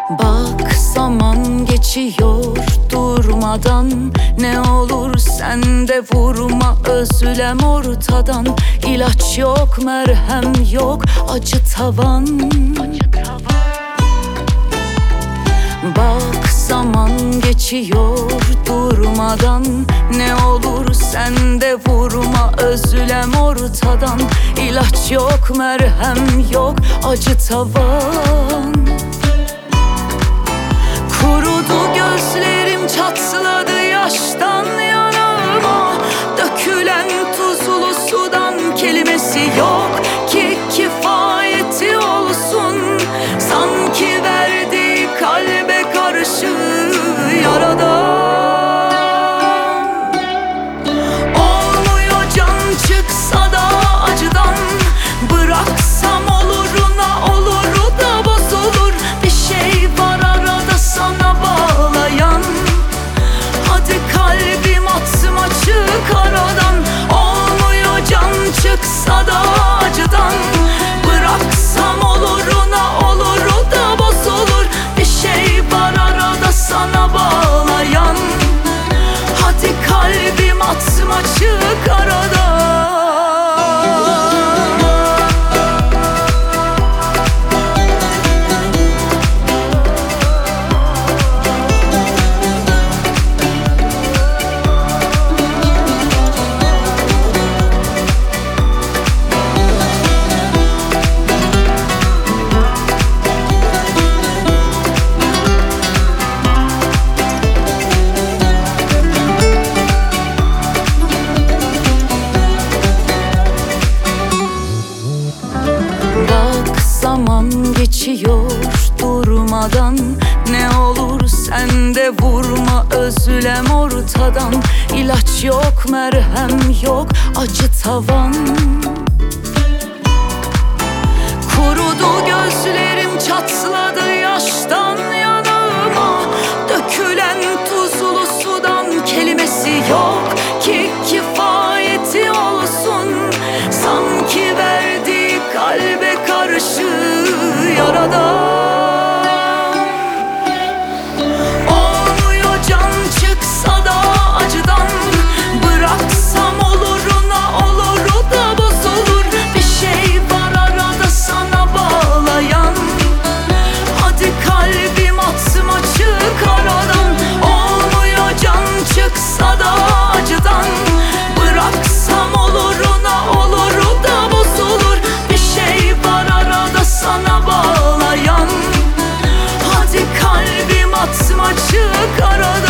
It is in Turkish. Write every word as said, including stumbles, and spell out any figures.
Bak zaman geçiyor durmadan, ne olur sen de vurma özlem ortadan. İlaç yok, merhem yok, acı tavan. Bak zaman geçiyor durmadan, ne olur sen de vurma özlem ortadan. İlaç yok, merhem yok, acı tavan. Kurudu gözlerim, çatladı yaştan yanağıma. Dökülen tuzlu sudan kelimesi yok ki kifayeti olsun. Sanki verdiği kalbe karşı yaradan. Olmuyor can çıksa da acıdan, bıraksam oluruna oluru da bozulur. Bir şey var arada sana bağlayan, hadi kalbim atsım açık aradan. Olmuyor can çıksa da acıdan, bıraksam oluruna oluru da bozulur. Bir şey var arada sana bağlayan, hadi kalbim atsım açık aradan. Zaman geçiyor durmadan, ne olur sen de vurma özlem ortadan. İlaç yok, merhem yok, acı tavan. Kurudu gözlerim, çatladı yaştan yanağıma. Dökülen tuzlu sudan kelimesi yok ki kifayeti olsun. Sanki verdiği kalbe karşı yaradan. Olmuyor can çıksa da acıdan, bıraksam oluruna oluru da bozulur. Bir şey var arada sana bağlayan, hadi kalbim atsım açık aradan. Olmuyor can çıksa da acıdan, bıraksam oluruna oluru da bozulur. Bir şey var arada sana bağlayan, hadi kalbim atsım açık aradan.